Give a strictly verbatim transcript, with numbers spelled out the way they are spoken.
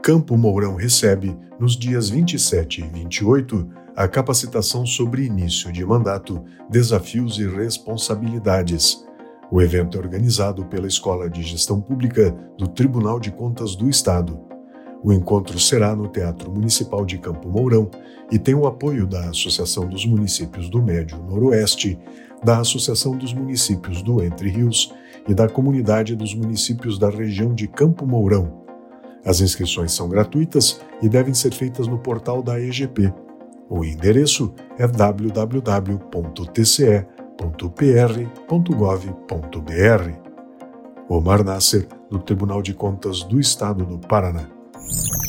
Campo Mourão recebe, nos dias vinte e sete e vinte e oito, a capacitação sobre início de mandato, desafios e responsabilidades. O evento é organizado pela Escola de Gestão Pública do Tribunal de Contas do Estado. O encontro será no Teatro Municipal de Campo Mourão e tem o apoio da Associação dos Municípios do Médio Noroeste, da Associação dos Municípios do Entre Rios e da Comunidade dos Municípios da região de Campo Mourão. As inscrições são gratuitas e devem ser feitas no portal da E G P. O endereço é w w w ponto t c e ponto p r ponto gov ponto b r. Omar Nasser, do Tribunal de Contas do Estado do Paraná.